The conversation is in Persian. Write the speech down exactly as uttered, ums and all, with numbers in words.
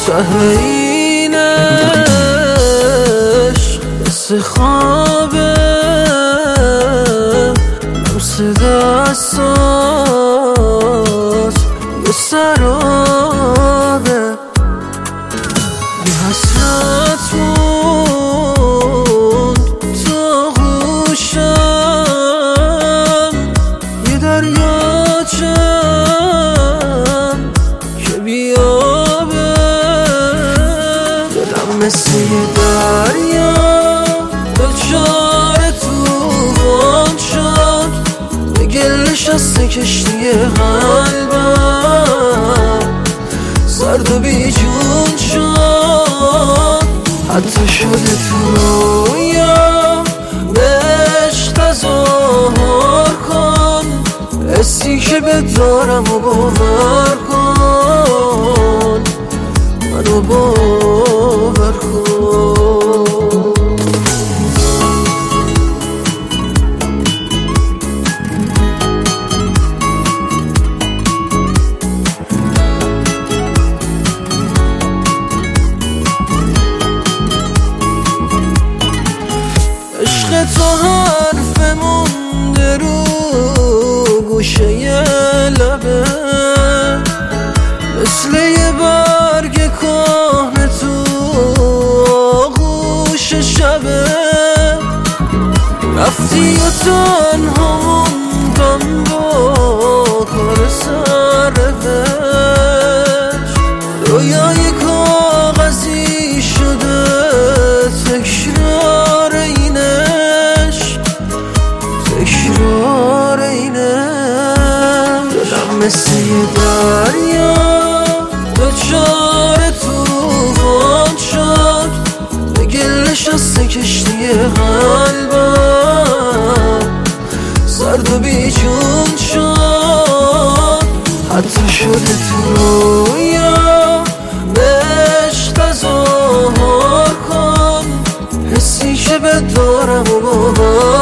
ته اینش مثل خوابه، لمس دستات یه سرابه، یه حسرت موند تو غوشم، یه دریاچم که بیابه. دلم مثل یه دریا دچار توفان شد، به گل نشسته کشتی قلبم، سرد و بیجون شد. حتی شده تو رویا بهش تظاهر کن، حسی که به دارم و باور کن، منو باور کن. عشق تو حرف مونده رو گوشه ی لبه، مثل یه برگ کهنه تو آغوش شبه. رفتی و تنها موندم با کار سرش، رویای کاغذی شده تکرار اینش، تکرار اینش. دلم مثل یه دریا دچار توفان شد، به گل نشسته کشتی قلبم، سرد و بیجون شد. حتی شده تو رویا بهش تظاهر کن، حسی که به دارم و باور